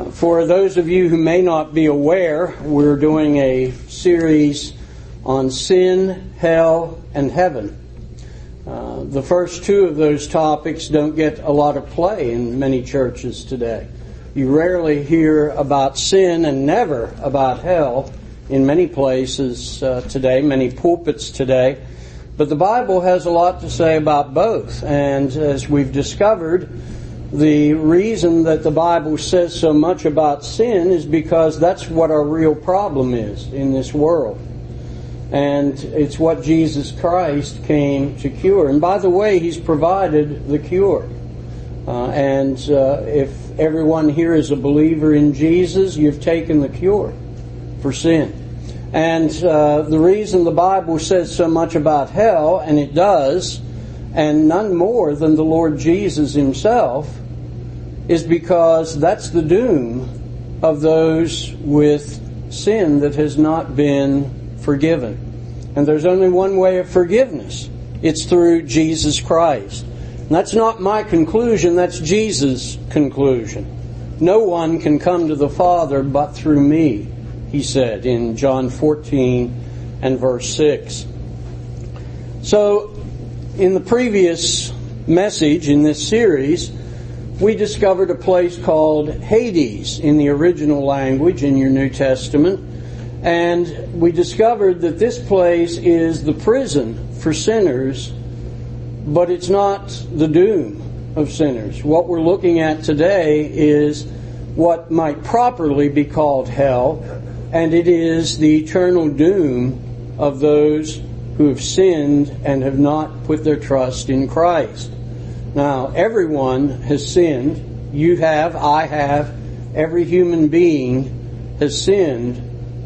For those of you who may not be aware, we're doing a series on sin, hell, and heaven. The first two of those topics don't get a lot of play in many churches today. You rarely hear about sin and never about hell in many places today, many pulpits today. But the Bible has a lot to say about both. And as we've discovered, the reason that the Bible says so much about sin is because that's what our real problem is in this world. And it's what Jesus Christ came to cure. And by the way, He's provided the cure. If everyone here is a believer in Jesus, you've taken the cure for sin. And the reason the Bible says so much about hell, and it does, and none more than the Lord Jesus Himself, is because that's the doom of those with sin that has not been forgiven. And there's only one way of forgiveness. It's through Jesus Christ. And that's not my conclusion, that's Jesus' conclusion. No one can come to the Father but through me, He said in John 14 and verse 6. So, in the previous message in this series, we discovered a place called Hades in the original language in your New Testament. And we discovered that this place is the prison for sinners, but it's not the doom of sinners. What we're looking at today is what might properly be called hell, and it is the eternal doom of those who have sinned and have not put their trust in Christ. Now, everyone has sinned. You have, I have, every human being has sinned.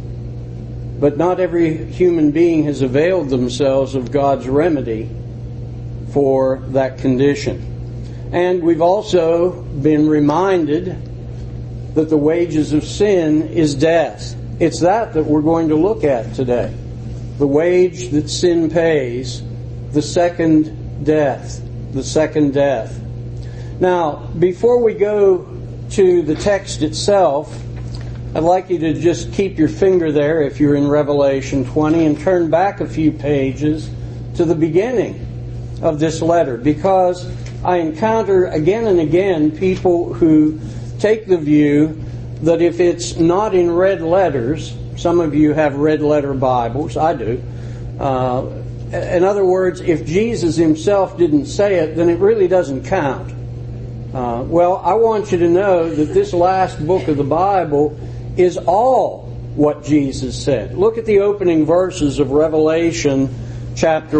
But not every human being has availed themselves of God's remedy for that condition. And we've also been reminded that the wages of sin is death. It's that we're going to look at today. The wage that sin pays, the second death. The second death. Now, before we go to the text itself, I'd like you to just keep your finger there if you're in Revelation 20 and turn back a few pages to the beginning of this letter, because I encounter again and again people who take the view that if it's not in red letters, some of you have red letter Bibles, I do. In other words, if Jesus Himself didn't say it, then it really doesn't count. Well, I want you to know that this last book of the Bible is all what Jesus said. Look at the opening verses of Revelation chapter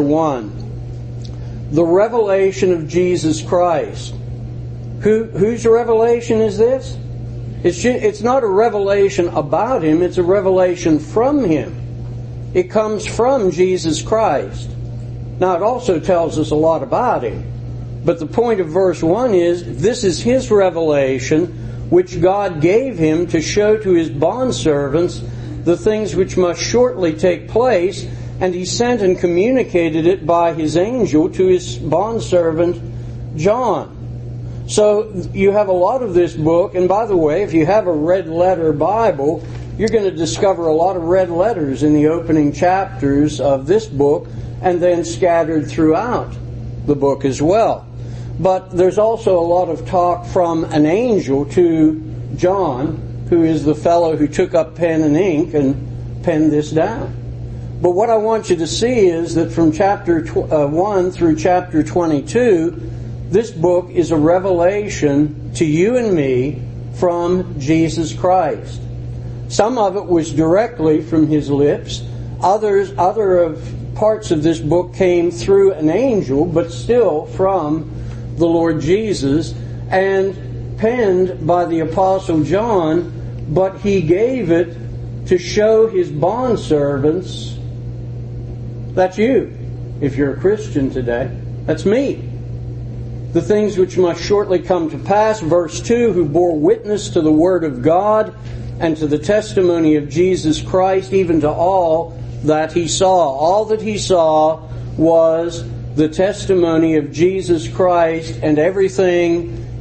1. The revelation of Jesus Christ. Whose revelation is this? It's not a revelation about Him, it's a revelation from Him. It comes from Jesus Christ. Now, it also tells us a lot about Him. But the point of verse 1 is, this is His revelation, which God gave Him to show to His bondservants the things which must shortly take place, and He sent and communicated it by His angel to His bondservant John. So you have a lot of this book, and by the way, if you have a red letter Bible, you're going to discover a lot of red letters in the opening chapters of this book, and then scattered throughout the book as well. But there's also a lot of talk from an angel to John, who is the fellow who took up pen and ink and penned this down. But what I want you to see is that from chapter 1 through chapter 22, this book is a revelation to you and me from Jesus Christ. Some of it was directly from His lips. Other parts of this book came through an angel, but still from the Lord Jesus, and penned by the Apostle John, but he gave it to show his bondservants. That's you, if you're a Christian today. That's me. The things which must shortly come to pass, verse 2, who bore witness to the Word of God and to the testimony of Jesus Christ, even to all that he saw. All that he saw was the testimony of Jesus Christ, and everything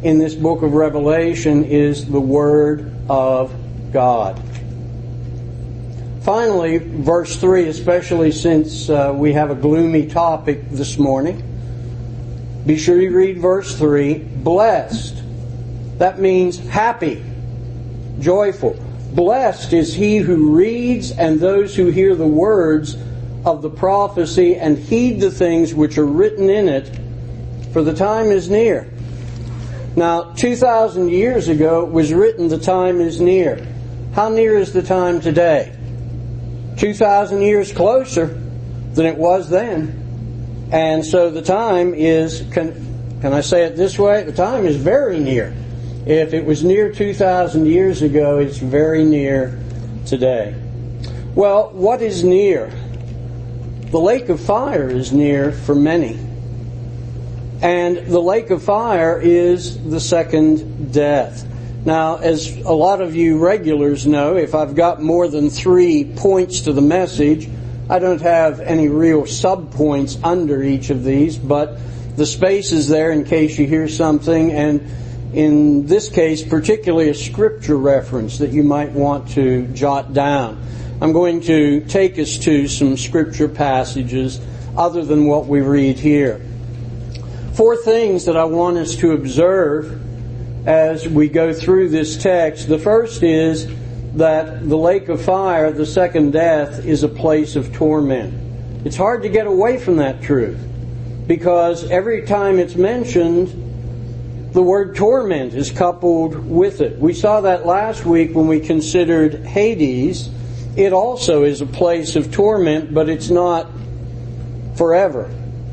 in this book of Revelation is the Word of God. Finally, verse 3, especially since we have a gloomy topic this morning, be sure you read verse 3, blessed. That means happy, joyful. Blessed is he who reads and those who hear the words of the prophecy and heed the things which are written in it, for the time is near. Now, 2,000 years ago it was written, the time is near. How near is the time today? 2,000 years closer than it was then. And so the time is, can I say it this way? The time is very near. If it was near 2,000 years ago, it's very near today. Well, what is near? The lake of fire is near for many. And the lake of fire is the second death. Now, as a lot of you regulars know, if I've got more than 3 points to the message, I don't have any real sub-points under each of these, but the space is there in case you hear something, and in this case, particularly a scripture reference that you might want to jot down. I'm going to take us to some scripture passages other than what we read here. 4 things that I want us to observe as we go through this text. The first is that the lake of fire, the second death, is a place of torment. It's hard to get away from that truth because every time it's mentioned, the word torment is coupled with it. We saw that last week when we considered Hades. It also is a place of torment, but it's not forever.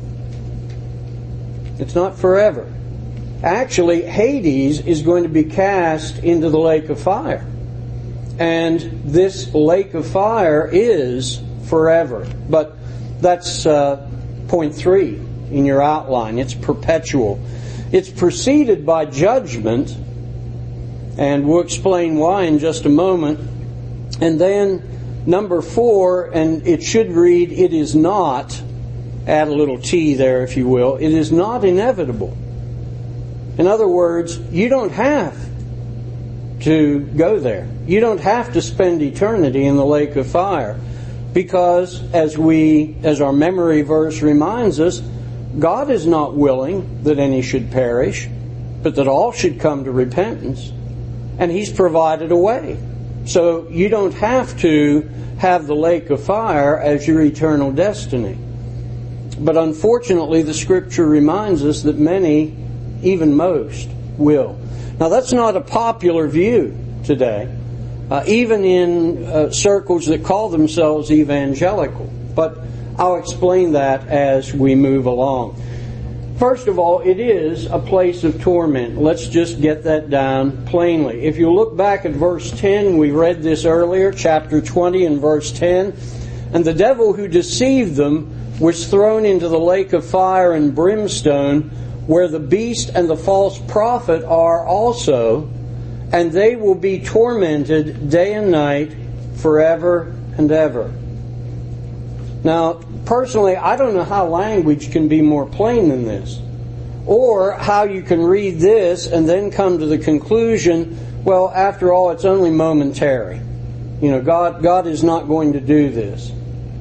It's not forever. Actually, Hades is going to be cast into the lake of fire. And this lake of fire is forever. But that's point 3 in your outline. It's perpetual. It's preceded by judgment, and we'll explain why in just a moment. And then number 4, and it should read, it is not, add a little T there if you will, it is not inevitable. In other words, you don't have to go there. You don't have to spend eternity in the lake of fire because, as our memory verse reminds us, God is not willing that any should perish, but that all should come to repentance. And He's provided a way. So you don't have to have the lake of fire as your eternal destiny. But unfortunately, the Scripture reminds us that many, even most, will. Now that's not a popular view today, even in circles that call themselves evangelical. But I'll explain that as we move along. First of all, it is a place of torment. Let's just get that down plainly. If you look back at verse 10, we read this earlier, chapter 20 and verse 10. And the devil who deceived them was thrown into the lake of fire and brimstone, where the beast and the false prophet are also, and they will be tormented day and night forever and ever. Now, personally, I don't know how language can be more plain than this, or how you can read this and then come to the conclusion, well, after all, it's only momentary. God is not going to do this.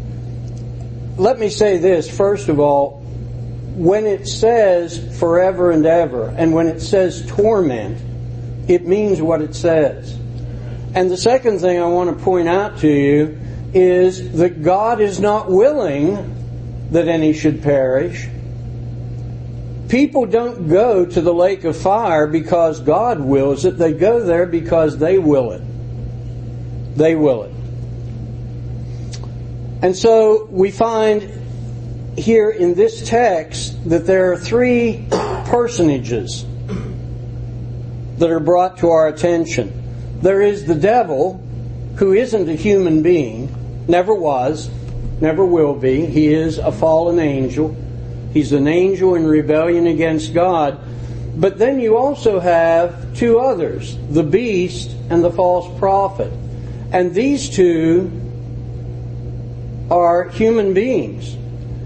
Let me say this, first of all, when it says forever and ever, and when it says torment, it means what it says. And the second thing I want to point out to you is that God is not willing that any should perish. People don't go to the lake of fire because God wills it. They go there because they will it. They will it. And so we find here in this text that there are 3 personages that are brought to our attention. There is the devil, who isn't a human being, never was, never will be. He is a fallen angel. He's an angel in rebellion against God. But then you also have 2 others, the beast and the false prophet. And these 2 are human beings.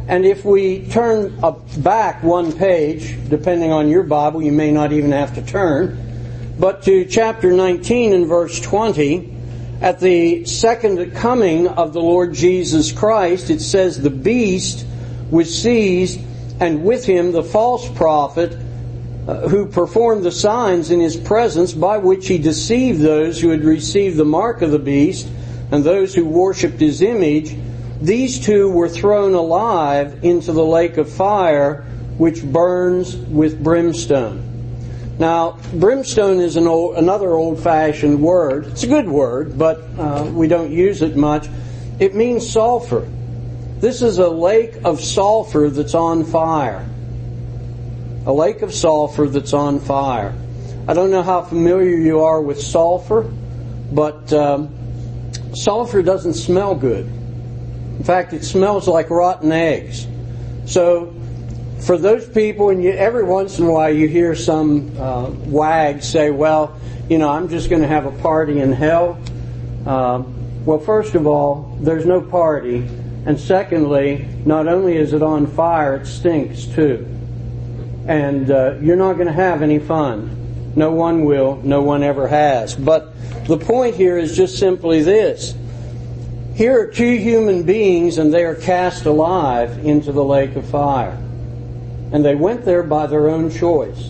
And if we turn back one page, depending on your Bible, you may not even have to turn, but to chapter 19 and verse 20, at the second coming of the Lord Jesus Christ, it says, the beast was seized, and with him the false prophet, who performed the signs in his presence, by which he deceived those who had received the mark of the beast and those who worshipped his image. These two were thrown alive into the lake of fire, which burns with brimstone. Now, brimstone is another old-fashioned word. It's a good word, but we don't use it much. It means sulfur. This is a lake of sulfur that's on fire. A lake of sulfur that's on fire. I don't know how familiar you are with sulfur, but sulfur doesn't smell good. In fact, it smells like rotten eggs. So, for those people, and every once in a while you hear some wags say, well, I'm just going to have a party in hell. Well, first of all, there's no party. And secondly, not only is it on fire, it stinks too. And you're not going to have any fun. No one will. No one ever has. But the point here is just simply this. Here are two human beings, and they are cast alive into the lake of fire. And they went there by their own choice.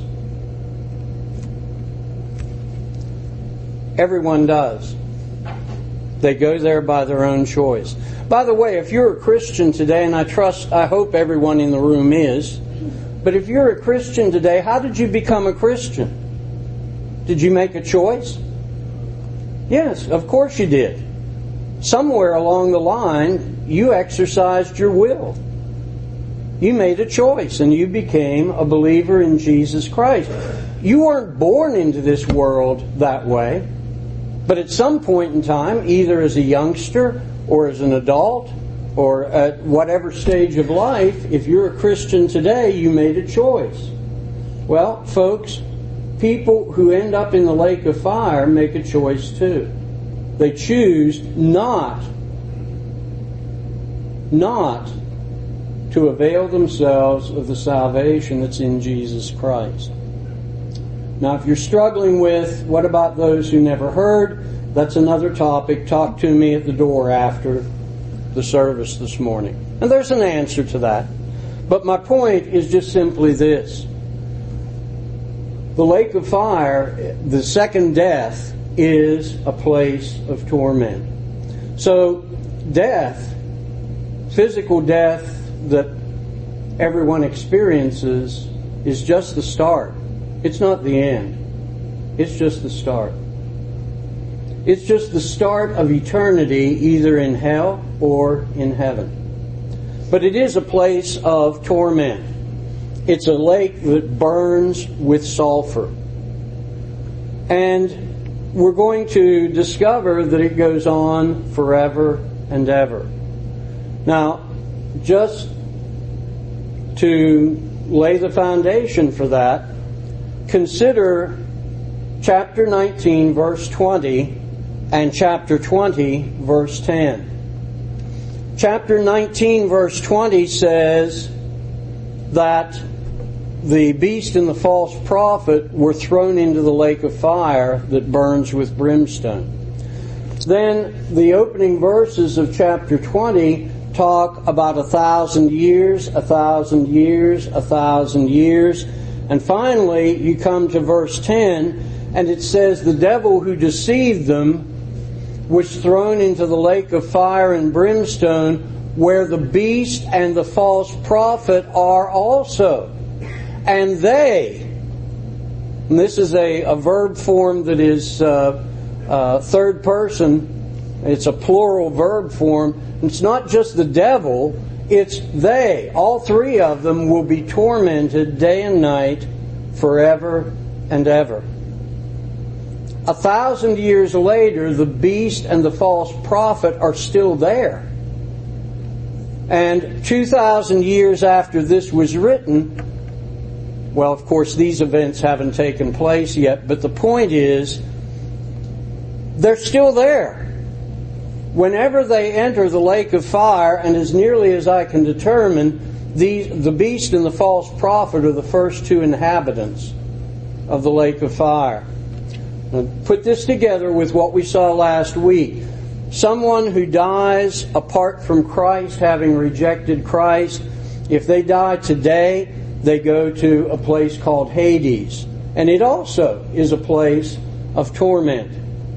Everyone does. They go there by their own choice. By the way, if you're a Christian today, and I hope everyone in the room is, but if you're a Christian today, how did you become a Christian? Did you make a choice? Yes, of course you did. Somewhere along the line, you exercised your will. You made a choice and you became a believer in Jesus Christ. You weren't born into this world that way, but at some point in time, either as a youngster or as an adult or at whatever stage of life, if you're a Christian today, you made a choice. Well, folks, people who end up in the lake of fire make a choice too. They choose not to avail themselves of the salvation that's in Jesus Christ. Now, if you're struggling with, what about those who never heard? That's another topic. Talk to me at the door after the service this morning. And there's an answer to that. But my point is just simply this. The lake of fire, the second death, is a place of torment. So, death, physical death that everyone experiences, is just the start. It's not the end. It's just the start. It's just the start of eternity, either in hell or in heaven. But it is a place of torment. It's a lake that burns with sulfur. And we're going to discover that it goes on forever and ever. Now, just to lay the foundation for that, consider chapter 19, verse 20, and chapter 20, verse 10. Chapter 19, verse 20 says that the beast and the false prophet were thrown into the lake of fire that burns with brimstone. Then the opening verses of chapter 20 talk about 1,000 years, 1,000 years, 1,000 years. And finally, you come to verse 10, and it says, the devil who deceived them was thrown into the lake of fire and brimstone, where the beast and the false prophet are also. And they, and this is a verb form that is third person, it's a plural verb form. It's not just the devil, it's they. All three of them will be tormented day and night forever and ever. 1,000 years later, the beast and the false prophet are still there. And 2,000 years after this was written, well, of course, these events haven't taken place yet, but the point is, they're still there. whenever they enter the lake of fire, and as nearly as I can determine, the beast and the false prophet are the first two inhabitants of the lake of fire. Now, put this together with what we saw last week. Someone who dies apart from Christ, having rejected Christ, if they die today, they go to a place called Hades. And it also is a place of torment.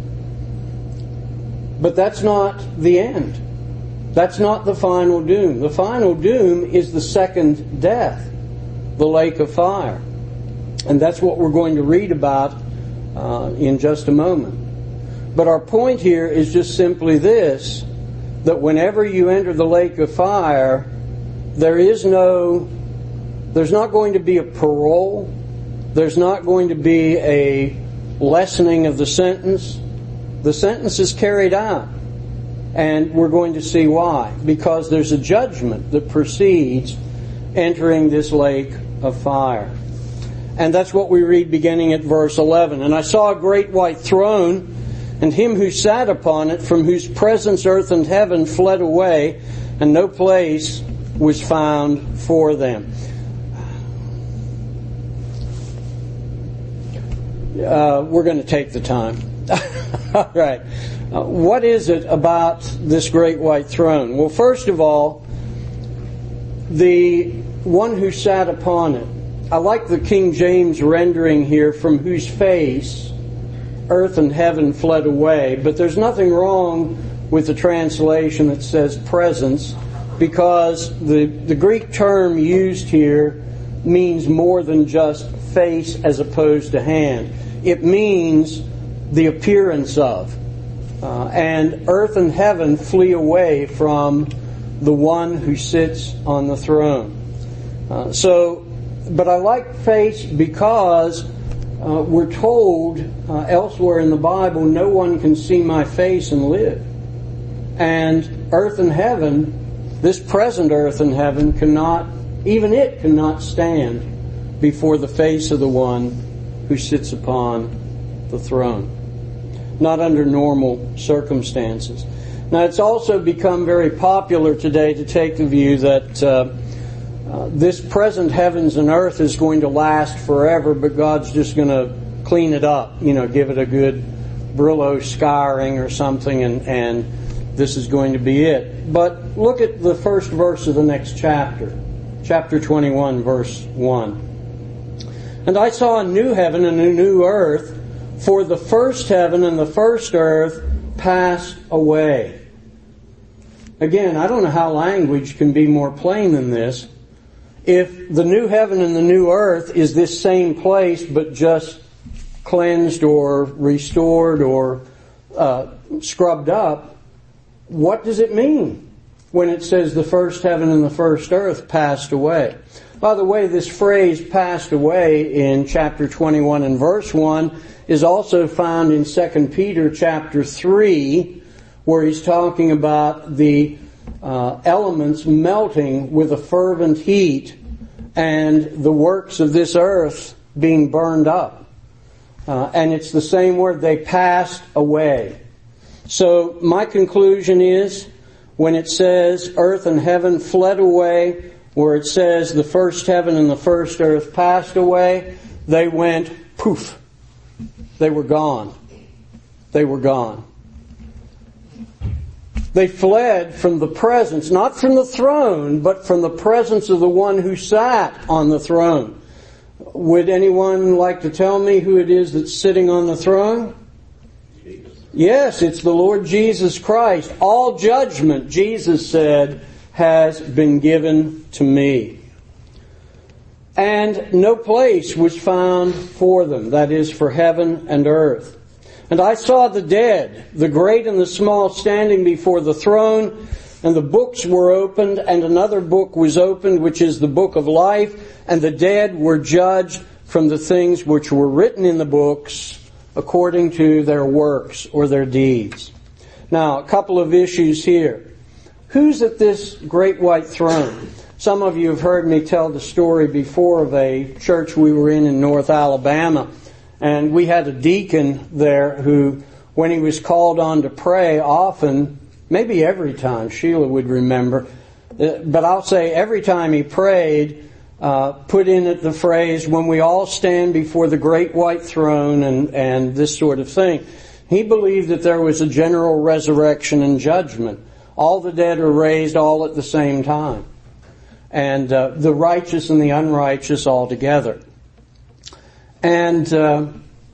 But that's not the end. That's not the final doom. The final doom is the second death, the lake of fire. And that's what we're going to read about in just a moment. But our point here is just simply this, that whenever you enter the lake of fire, there's not going to be a parole. There's not going to be a lessening of the sentence. The sentence is carried out. And we're going to see why. Because there's a judgment that precedes entering this lake of fire. And that's what we read beginning at verse 11. And I saw a great white throne, and him who sat upon it, from whose presence earth and heaven fled away, and no place was found for them. We're going to take the time. All right. What is it about this great white throne? Well, first of all, the one who sat upon it. I like the King James rendering here, from whose face earth and heaven fled away. But there's nothing wrong with the translation that says presence, because the Greek term used here means more than just face as opposed to hand. It means the appearance of. And earth and heaven flee away from the one who sits on the throne. But I like face because we're told elsewhere in the Bible, no one can see my face and live. And earth and heaven, this present earth and heaven, cannot stand before the face of the one who sits upon the throne. Not under normal circumstances. Now, it's also become very popular today to take the view that this present heavens and earth is going to last forever, but God's just going to clean it up, give it a good Brillo scouring or something, and this is going to be it. But look at the first verse of the next chapter, chapter 21, verse 1. And I saw a new heaven and a new earth, for the first heaven and the first earth passed away. Again, I don't know how language can be more plain than this. If the new heaven and the new earth is this same place, but just cleansed or restored or scrubbed up, what does it mean when it says the first heaven and the first earth passed away? By the way, this phrase passed away in chapter 21 and verse 1 is also found in 2 Peter chapter 3, where he's talking about the elements melting with a fervent heat and the works of this earth being burned up. And it's the same word, they passed away. So my conclusion is, when it says earth and heaven fled away, where it says the first heaven and the first earth passed away, they went poof. They were gone. They were gone. They fled from the presence, not from the throne, but from the presence of the one who sat on the throne. Would anyone like to tell me who it is that's sitting on the throne? Yes, it's the Lord Jesus Christ. All judgment, Jesus said, has been given to me. And no place was found for them, that is, for heaven and earth. And I saw the dead, the great and the small, standing before the throne, and the books were opened, and another book was opened, which is the book of life, and the dead were judged from the things which were written in the books according to their works or their deeds. Now, a couple of issues here. Who's at this great white throne? Some of you have heard me tell the story before of a church we were in North Alabama. And we had a deacon there who, when he was called on to pray, often maybe every time. Sheila would remember. But I'll say every time he prayed, put in it the phrase, when we all stand before the great white throne and this sort of thing. He believed that there was a general resurrection and judgment. All the dead are raised all at the same time. And the righteous and the unrighteous all together. And the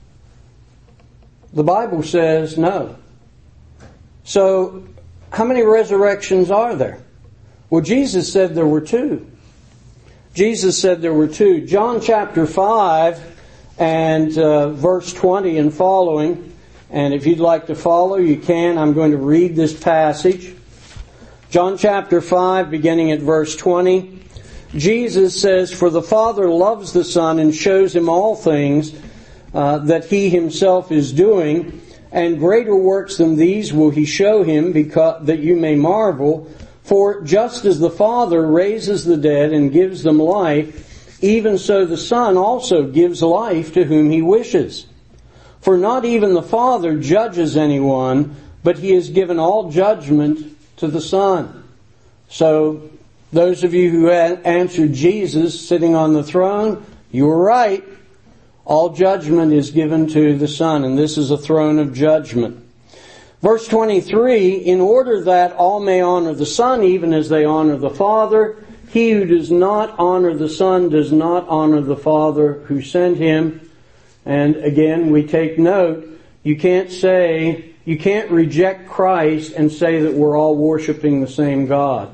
Bible says no. So, how many resurrections are there? Well, Jesus said there were two. Jesus said there were two. John chapter 5 and verse 20 and following. And if you'd like to follow, you can. I'm going to read this passage. John chapter 5, beginning at verse 20. Jesus says, "For the Father loves the Son and shows him all things that he himself is doing, and greater works than these will he show him, because that you may marvel. For just as the Father raises the dead and gives them life, even so the Son also gives life to whom he wishes. For not even the Father judges anyone, but he has given all judgment to the Son." So, those of you who answered Jesus sitting on the throne, you were right. All judgment is given to the Son, and this is a throne of judgment. Verse 23, "In order that all may honor the Son, even as they honor the Father, he who does not honor the Son does not honor the Father who sent him." And again, we take note, you can't reject Christ and say that we're all worshiping the same God.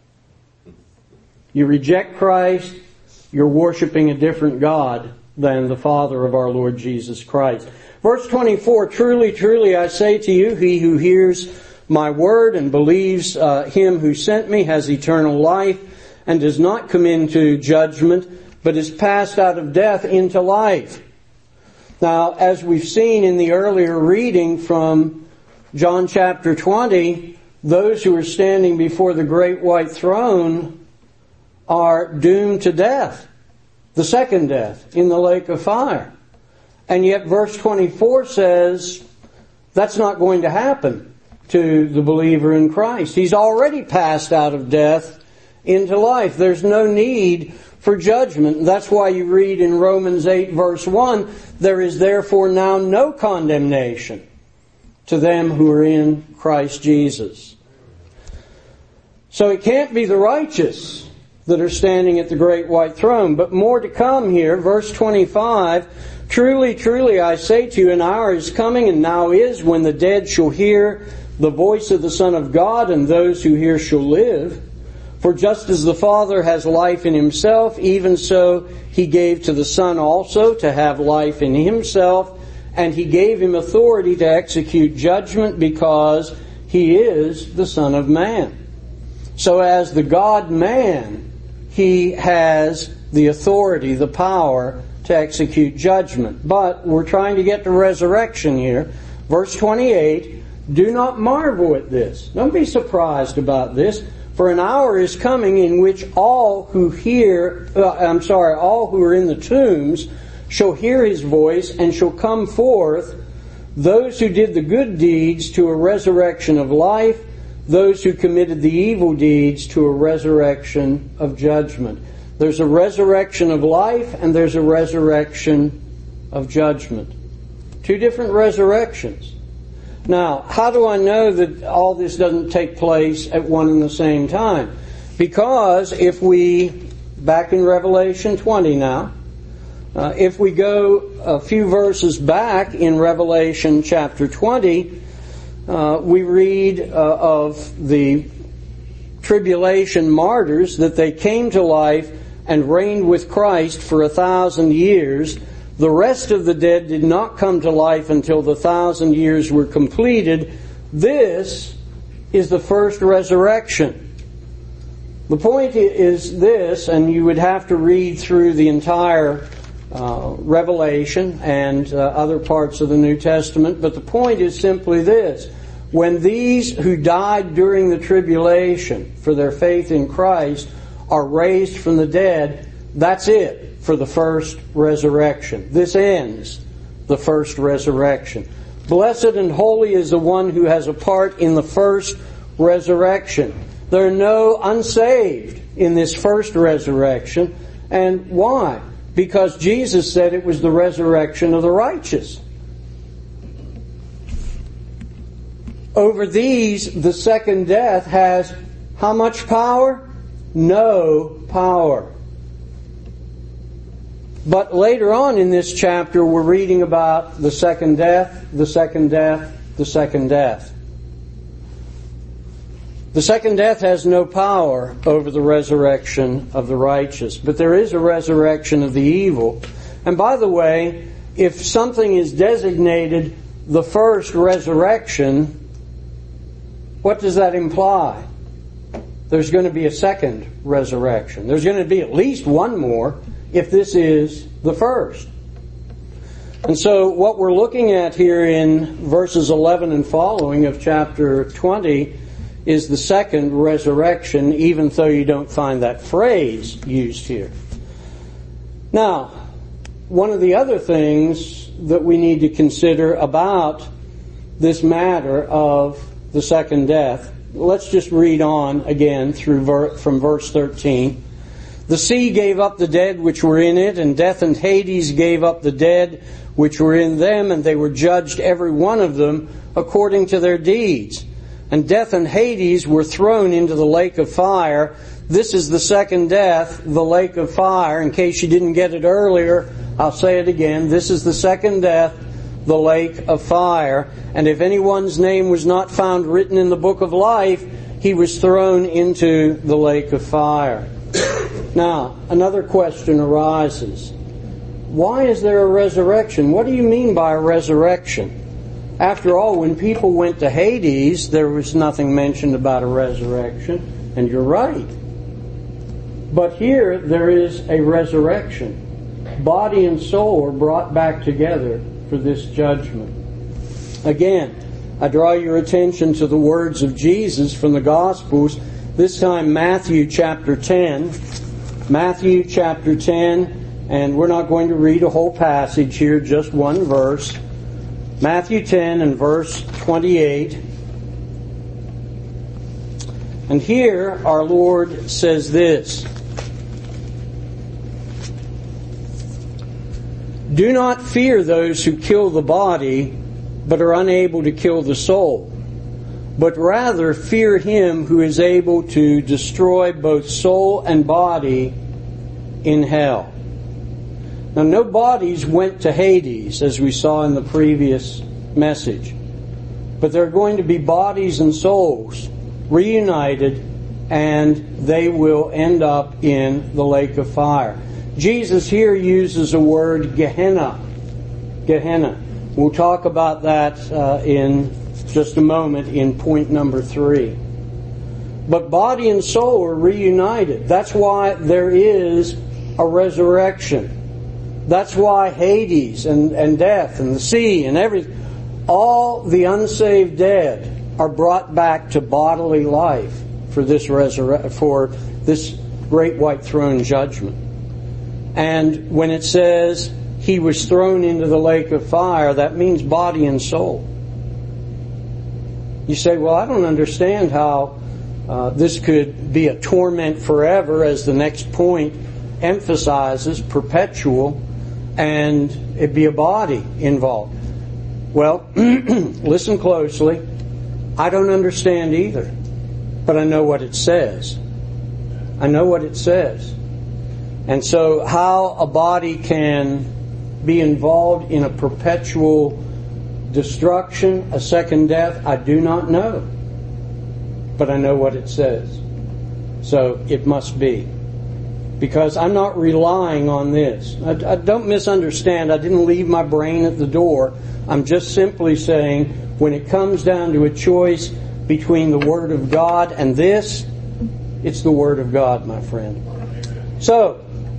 You reject Christ, you're worshiping a different God than the Father of our Lord Jesus Christ. Verse 24, "Truly, truly, I say to you, he who hears my word and believes him who sent me has eternal life and does not come into judgment, but is passed out of death into life." Now, as we've seen in the earlier reading from John chapter 20, those who are standing before the great white throne are doomed to death, the second death, in the lake of fire. And yet verse 24 says that's not going to happen to the believer in Christ. He's already passed out of death into life. There's no need for judgment. That's why you read in Romans 8 verse 1, "There is therefore now no condemnation to them who are in Christ Jesus." So it can't be the righteous that are standing at the great white throne. But more to come here. Verse 25, "Truly, truly, I say to you, an hour is coming and now is, when the dead shall hear the voice of the Son of God, and those who hear shall live. For just as the Father has life in himself, even so he gave to the Son also to have life in himself, and he gave him authority to execute judgment, because he is the Son of Man." So as the God-man, he has the authority, the power to execute judgment. But we're trying to get to resurrection here. Verse 28, "Do not marvel at this." Don't be surprised about this. "For an hour is coming in which all who are in the tombs shall hear his voice and shall come forth, those who did the good deeds to a resurrection of life, those who committed the evil deeds to a resurrection of judgment." There's a resurrection of life and there's a resurrection of judgment. Two different resurrections. Now, how do I know that all this doesn't take place at one and the same time? Because if we, back in Revelation 20 now, if we go a few verses back in Revelation chapter 20, we read of the tribulation martyrs, that they came to life and reigned with Christ for 1,000 years. The rest of the dead did not come to life until the 1,000 years were completed. This is the first resurrection. The point is this, and you would have to read through the entire Revelation and other parts of the New Testament, but the point is simply this. When these who died during the tribulation for their faith in Christ are raised from the dead, that's it for the first resurrection. This ends the first resurrection. Blessed and holy is the one who has a part in the first resurrection. There are no unsaved in this first resurrection. And why? Because Jesus said it was the resurrection of the righteous. Over these, the second death has how much power? No power. But later on in this chapter, we're reading about the second death, the second death, the second death. The second death has no power over the resurrection of the righteous, but there is a resurrection of the evil. And by the way, if something is designated the first resurrection, what does that imply? There's going to be a second resurrection. There's going to be at least one more if this is the first. And so what we're looking at here in verses 11 and following of chapter 20 is the second resurrection, even though you don't find that phrase used here. Now, one of the other things that we need to consider about this matter of the second death, let's just read on again from verse 13. The sea gave up the dead which were in it, and death and Hades gave up the dead which were in them, and they were judged every one of them according to their deeds. And death and Hades were thrown into the lake of fire. This is the second death, the lake of fire. In case you didn't get it earlier, I'll say it again. This is the second death, the lake of fire. And if anyone's name was not found written in the book of life, he was thrown into the lake of fire. Now, another question arises. Why is there a resurrection? What do you mean by a resurrection? After all, when people went to Hades, there was nothing mentioned about a resurrection, and you're right. But here, there is a resurrection. Body and soul are brought back together for this judgment. Again, I draw your attention to the words of Jesus from the Gospels, this time Matthew chapter 10. Matthew chapter 10, and we're not going to read a whole passage here, just one verse. Matthew 10 and verse 28. And here our Lord says this: Do not fear those who kill the body, but are unable to kill the soul, but rather fear him who is able to destroy both soul and body in hell. Now, no bodies went to Hades, as we saw in the previous message. But there are going to be bodies and souls reunited, and they will end up in the lake of fire. Jesus here uses a word, Gehenna. Gehenna. We'll talk about that in just a moment in point number 3. But body and soul are reunited. That's why there is a resurrection. That's why Hades and death and the sea and everything, all the unsaved dead are brought back to bodily life for this great white throne judgment. And when it says he was thrown into the lake of fire, that means body and soul. You say, well, I don't understand how this could be a torment forever, as the next point emphasizes, perpetual, and it be a body involved. Well, listen closely. I don't understand either, but I know what it says. I know what it says. And so how a body can be involved in a perpetual destruction, a second death, I do not know. But I know what it says. So it must be. Because I'm not relying on this. I don't misunderstand. I didn't leave my brain at the door. I'm just simply saying, when it comes down to a choice between the Word of God and this, it's the Word of God, my friend. So,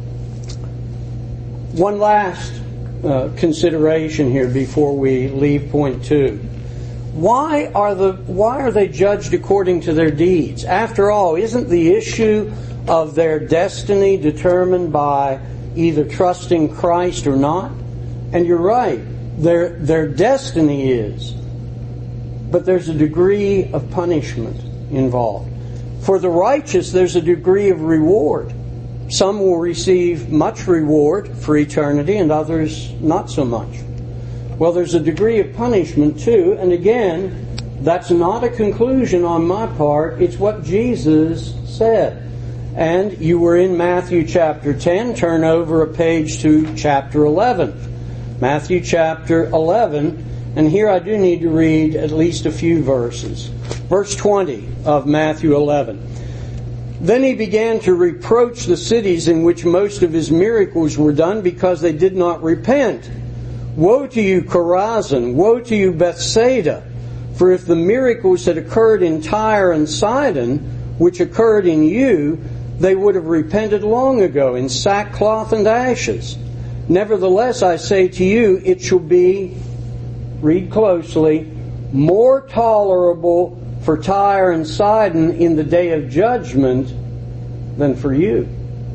one last consideration here before we leave point 2. Why are they judged according to their deeds? After all, isn't the issue of their destiny determined by either trusting Christ or not? And you're right, their destiny is. But there's a degree of punishment. involved. For the righteous, there's a degree of reward. Some will receive much reward for eternity and others not so much. Well, there's a degree of punishment too, and again, that's not a conclusion on my part, it's what Jesus said. And you were in Matthew chapter 10, turn over a page to chapter 11. Matthew chapter 11, and here I do need to read at least a few verses. Verse 20 of Matthew 11. Then he began to reproach the cities in which most of his miracles were done because they did not repent. Woe to you, Chorazin! Woe to you, Bethsaida! For if the miracles had occurred in Tyre and Sidon, which occurred in you, they would have repented long ago in sackcloth and ashes. Nevertheless, I say to you, it shall be, read closely, more tolerable for Tyre and Sidon in the day of judgment than for you.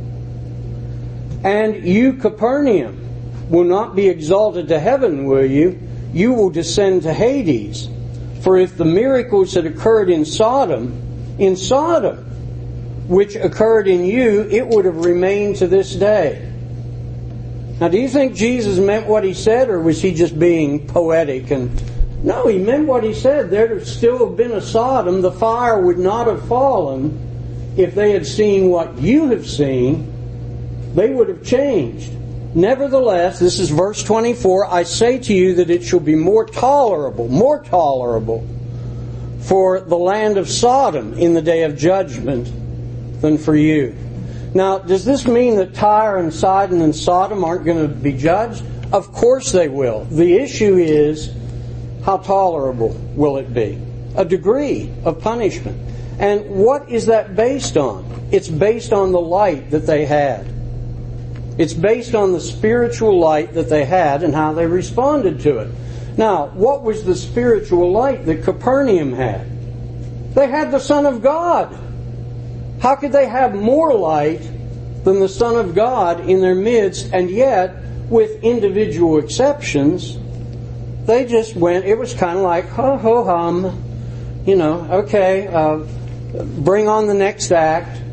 And you, Capernaum, will not be exalted to heaven, will you? You will descend to Hades. For if the miracles had occurred in Sodom, which occurred in you, it would have remained to this day. Now, do you think Jesus meant what he said, or was he just being poetic? No, he meant what he said. There would still have been a Sodom. The fire would not have fallen if they had seen what you have seen. They would have changed. Nevertheless, this is verse 24, I say to you that it shall be more tolerable for the land of Sodom in the day of judgment than for you. Now, does this mean that Tyre and Sidon and Sodom aren't going to be judged? Of course they will. The issue is, how tolerable will it be? A degree of punishment. And what is that based on? It's based on the light that they had. It's based on the spiritual light that they had and how they responded to it. Now, what was the spiritual light that Capernaum had? They had the Son of God. How could they have more light than the Son of God in their midst? And yet, with individual exceptions, they just went, it was kind of like, ho, ho, hum. Bring on the next act.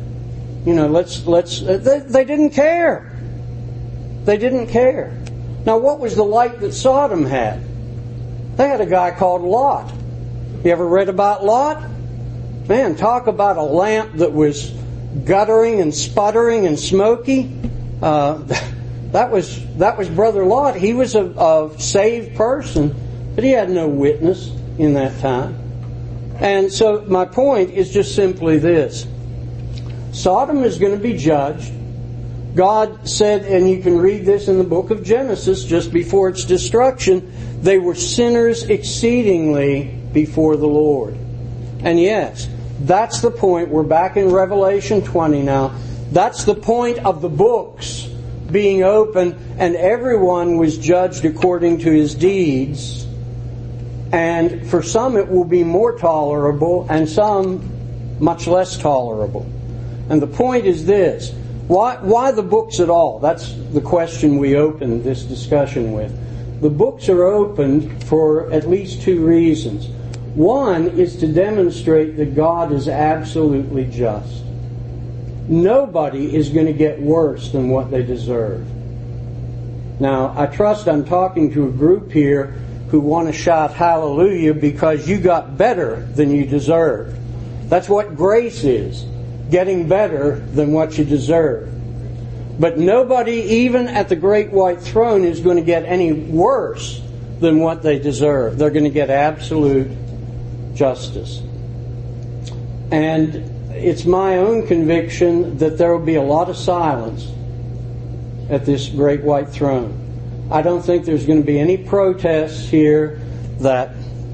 They didn't care. They didn't care. Now, what was the light that Sodom had? They had a guy called Lot. You ever read about Lot? Man, talk about a lamp that was guttering and sputtering and smoky. That was Brother Lot. He was a saved person, but he had no witness in that time. And so my point is just simply this. Sodom is going to be judged. God said, and you can read this in the book of Genesis, just before its destruction, they were sinners exceedingly before the Lord. And yes, that's the point. We're back in Revelation 20 now. That's the point of the books being open, and everyone was judged according to his deeds. And for some it will be more tolerable, and some much less tolerable. And the point is this. Why the books at all? That's the question we opened this discussion with. The books are opened for at least two reasons. One is to demonstrate that God is absolutely just. Nobody is going to get worse than what they deserve. Now, I trust I'm talking to a group here who want to shout hallelujah because you got better than you deserved. That's what grace is. Getting better than what you deserve. But nobody, even at the great white throne, is going to get any worse than what they deserve. They're going to get absolute justice. And it's my own conviction that there will be a lot of silence at this great white throne. I don't think there's going to be any protests here that,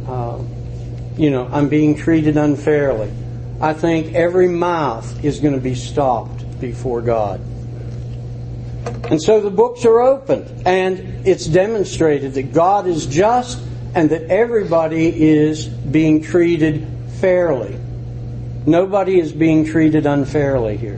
I'm being treated unfairly. I think every mouth is going to be stopped before God. And so the books are opened, and it's demonstrated that God is just and that everybody is being treated fairly. Nobody is being treated unfairly here.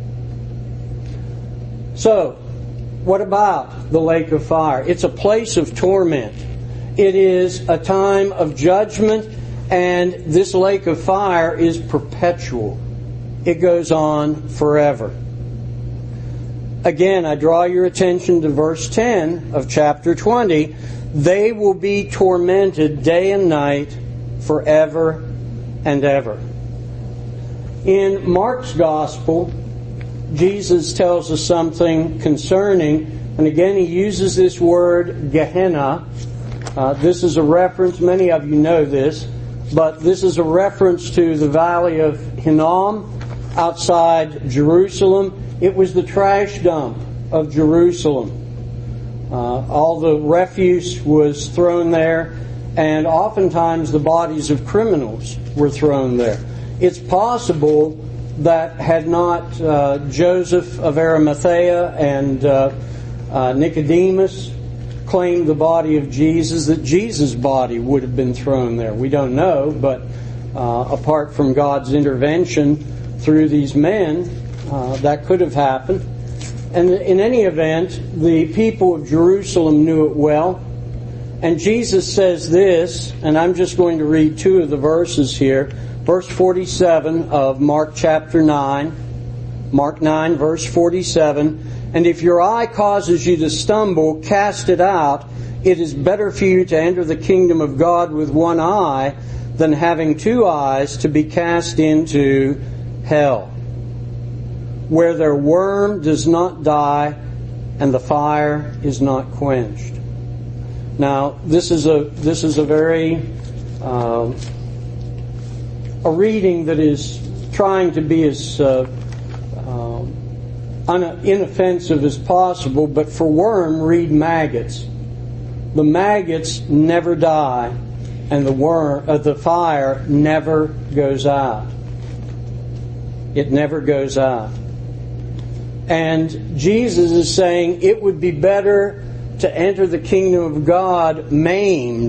So, what about the lake of fire? It's a place of torment. It is a time of judgment, And this lake of fire is perpetual. It goes on forever. Again, I draw your attention to verse 10 of chapter 20. They will be tormented day and night forever and ever. In Mark's Gospel, Jesus tells us something concerning, and again he uses this word Gehenna. This is a reference, many of you know this, but this is a reference to the valley of Hinnom outside Jerusalem. It was the trash dump of Jerusalem. All the refuse was thrown there, and oftentimes the bodies of criminals were thrown there. It's possible that had not Joseph of Arimathea and Nicodemus claimed the body of Jesus, that Jesus' body would have been thrown there. We don't know, but apart from God's intervention through these men, that could have happened. And in any event, the people of Jerusalem knew it well. And Jesus says this, and I'm just going to read two of the verses here. Verse 47 of Mark chapter 9. Mark 9, verse 47. And if your eye causes you to stumble, cast it out. It is better for you to enter the kingdom of God with one eye than having two eyes to be cast into hell, where their worm does not die and the fire is not quenched. Now, this is a very a reading that is trying to be as inoffensive as possible, but for worm, read maggots. The maggots never die, and the fire never goes out. It never goes out. And Jesus is saying it would be better to enter the kingdom of God maimed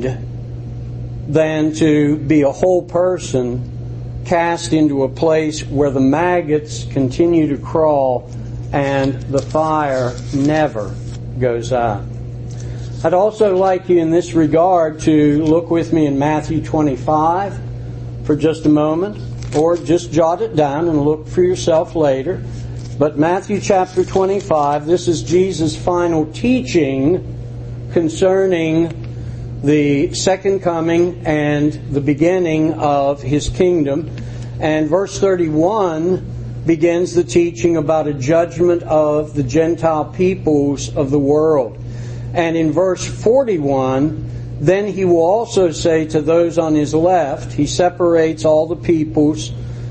than to be a whole person cast into a place where the maggots continue to crawl and the fire never goes out. I'd also like you in this regard to look with me in Matthew 25 for just a moment, or just jot it down and look for yourself later. But Matthew chapter 25, this is Jesus' final teaching concerning the second coming and the beginning of His kingdom. And verse 31 begins the teaching about a judgment of the Gentile peoples of the world. And in verse 41, then He will also say to those on His left, He separates all the peoples,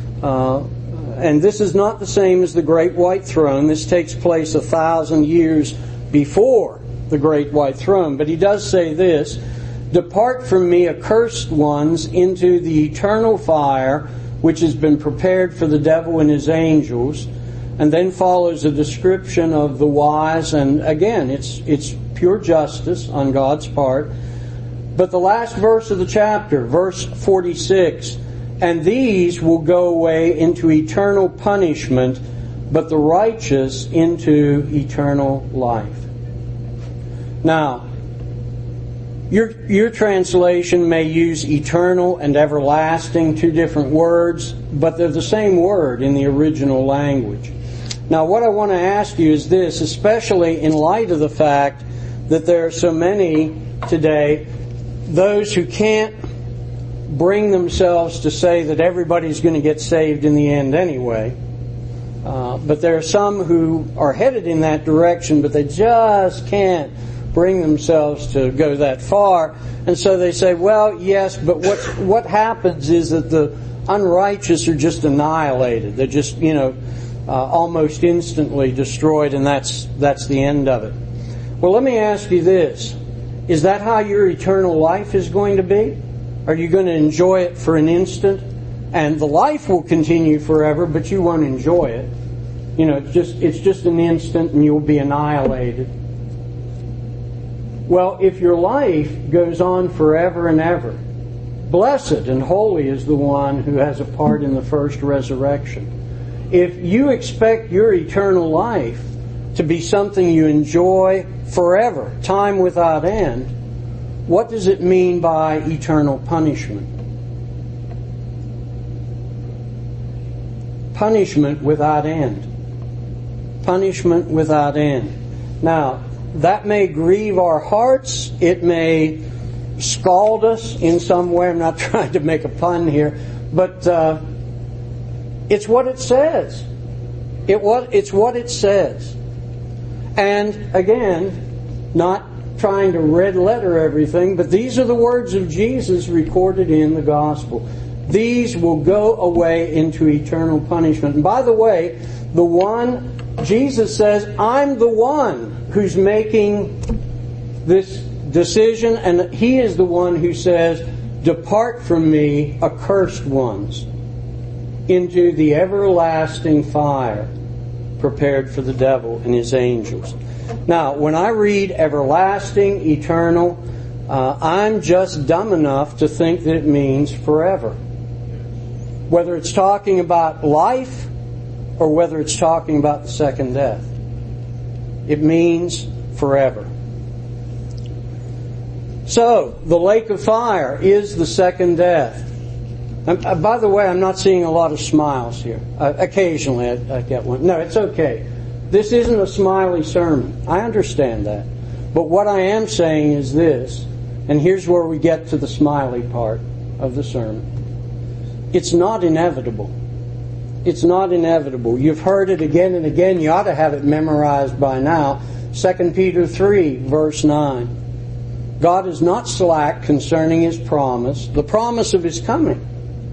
and this is not the same as the great white throne. This takes place 1,000 years before the great white throne. But He does say this, depart from me, accursed ones, into the eternal fire, which has been prepared for the devil and his angels. And then follows a description of the wise, and again, it's pure justice on God's part. But the last verse of the chapter, verse 46, and these will go away into eternal punishment, but the righteous into eternal life. Now, your translation may use eternal and everlasting, two different words, but they're the same word in the original language. Now, what I want to ask you is this, especially in light of the fact that there are so many today, those who can't bring themselves to say that everybody's going to get saved in the end anyway. But there are some who are headed in that direction, but they just can't bring themselves to go that far. And so they say, well, yes, but what happens is that the unrighteous are just annihilated. They're just, almost instantly destroyed, and that's the end of it. Well, let me ask you this. Is that how your eternal life is going to be? Are you going to enjoy it for an instant? And the life will continue forever, but you won't enjoy it. It's just an instant and you'll be annihilated. Well, if your life goes on forever and ever, blessed and holy is the one who has a part in the first resurrection. If you expect your eternal life to be something you enjoy forever, time without end, what does it mean by eternal punishment? punishment without end. Punishment without end. Now, that may grieve our hearts. It may scald us in some way. I'm not trying to make a pun here, but it's what it says. It's what it says. And again, not trying to red letter everything, but these are the words of Jesus recorded in the gospel. These will go away into eternal punishment. And by the way, the one, Jesus says, I'm the one who's making this decision, and He is the one who says, depart from me, accursed ones, into the everlasting fire prepared for the devil and his angels. Now, when I read everlasting, eternal, I'm just dumb enough to think that it means forever. Whether it's talking about life or whether it's talking about the second death. It means forever. So, the lake of fire is the second death. By the way, I'm not seeing a lot of smiles here. Occasionally I get one. No, it's okay. This isn't a smiley sermon. I understand that. But what I am saying is this, and here's where we get to the smiley part of the sermon. It's not inevitable. It's not inevitable. You've heard it again and again. You ought to have it memorized by now. 2 Peter 3, verse 9. God is not slack concerning His promise, the promise of His coming.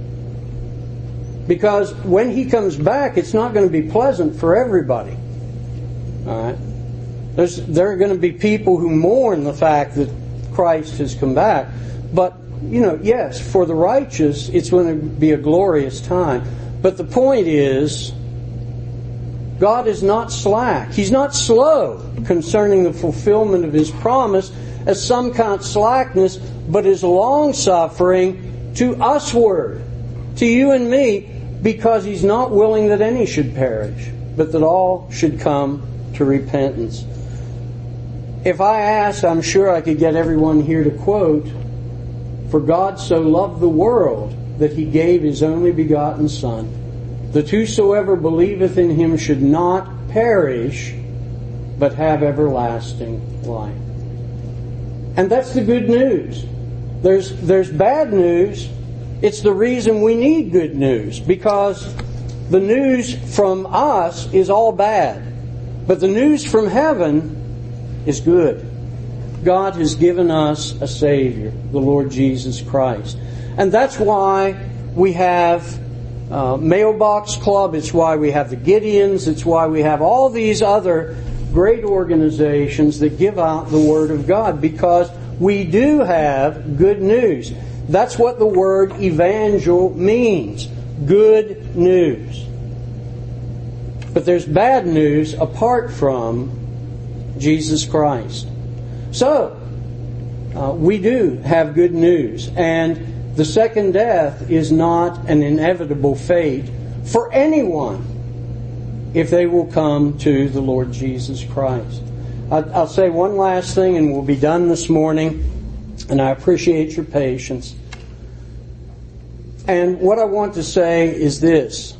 Because when He comes back, it's not going to be pleasant for everybody. All right? There are going to be people who mourn the fact that Christ has come back. But, yes, for the righteous, it's going to be a glorious time. But the point is, God is not slack. He's not slow concerning the fulfillment of His promise, as some count slackness, but is long-suffering to usward, to you and me, because He's not willing that any should perish, but that all should come to repentance. If I asked, I'm sure I could get everyone here to quote, "For God so loved the world that He gave His only begotten Son, that whosoever believeth in Him should not perish, but have everlasting life." And that's the good news. There's bad news. It's the reason we need good news, because the news from us is all bad. But the news from heaven is good. God has given us a Savior, the Lord Jesus Christ. And that's why we have Mailbox Club. It's why we have the Gideons. It's why we have all these other great organizations that give out the Word of God, because we do have good news. That's what the word evangel means. Good news. But there's bad news apart from Jesus Christ. So, we do have good news. And the second death is not an inevitable fate for anyone if they will come to the Lord Jesus Christ. I'll say one last thing and we'll be done this morning. And I appreciate your patience. And what I want to say is this.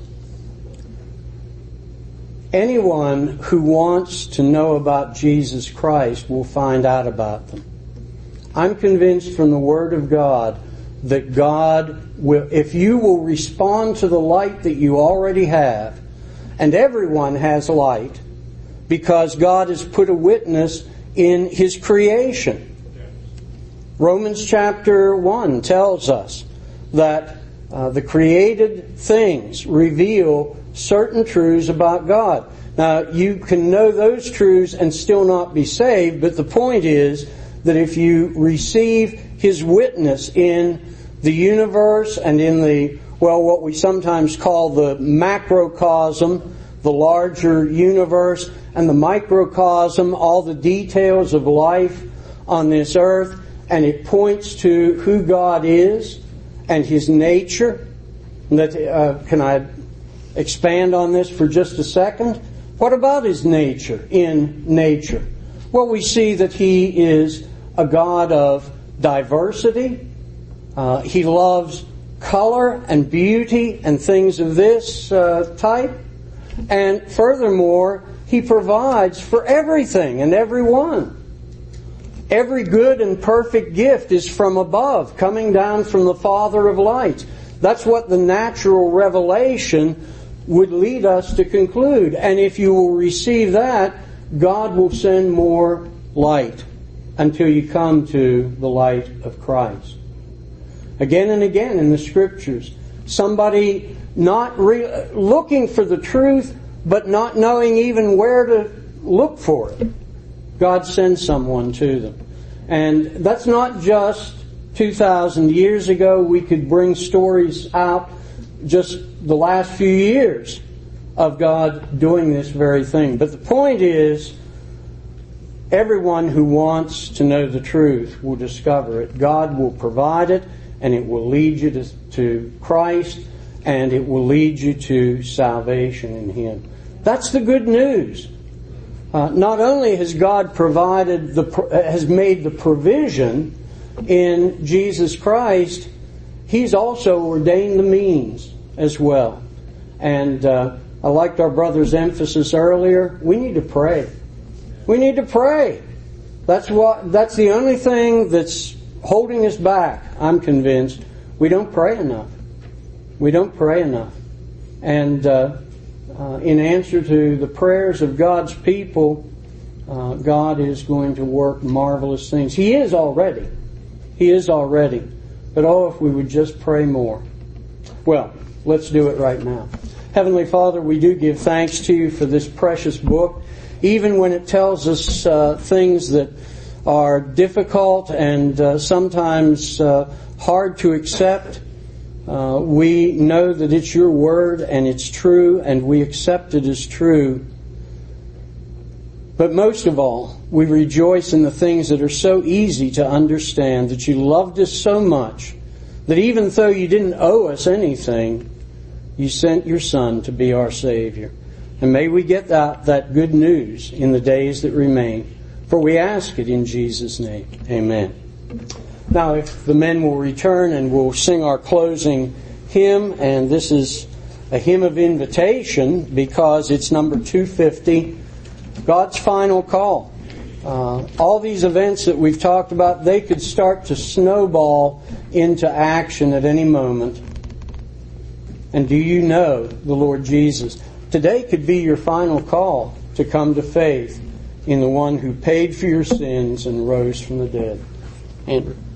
Anyone who wants to know about Jesus Christ will find out about them. I'm convinced from the Word of God that God will, if you will respond to the light that you already have, and everyone has light, because God has put a witness in His creation. Romans chapter 1 tells us that the created things reveal certain truths about God. Now, you can know those truths and still not be saved, but the point is that if you receive His witness in the universe and in the, what we sometimes call the macrocosm, the larger universe, and the microcosm, all the details of life on this earth, and it points to who God is and His nature. Can I expand on this for just a second? What about His nature in nature? Well, we see that He is a God of diversity. He loves color and beauty and things of this type. And furthermore, He provides for everything and everyone. Every good and perfect gift is from above, coming down from the Father of lights. That's what the natural revelation would lead us to conclude. And if you will receive that, God will send more light until you come to the light of Christ. Again and again in the Scriptures, somebody not looking for the truth, but not knowing even where to look for it, God sends someone to them. And that's not just 2,000 years ago. We could bring stories out just the last few years of God doing this very thing. But the point is, everyone who wants to know the truth will discover it. God will provide it, and it will lead you to Christ, and it will lead you to salvation in Him. That's the good news. Not only has God has made the provision in Jesus Christ, He's also ordained the means as well. And I liked our brother's emphasis earlier. We need to pray. We need to pray. That's the only thing that's holding us back, I'm convinced. We don't pray enough. We don't pray enough. And in answer to the prayers of God's people, God is going to work marvelous things. He is already. He is already. But if we would just pray more. Well, let's do it right now. Heavenly Father, we do give thanks to You for this precious book. Even when it tells us things that are difficult and sometimes hard to accept, we know that it's Your Word and it's true, and we accept it as true. But most of all, we rejoice in the things that are so easy to understand, that You loved us so much, that even though You didn't owe us anything, You sent Your Son to be our Savior. And may we get that good news in the days that remain. For we ask it in Jesus' name. Amen. Now, if the men will return, and we'll sing our closing hymn, and this is a hymn of invitation because it's number 250, God's Final Call. All these events that we've talked about, they could start to snowball into action at any moment. And do you know the Lord Jesus? Today could be your final call to come to faith in the one who paid for your sins and rose from the dead. Andrew.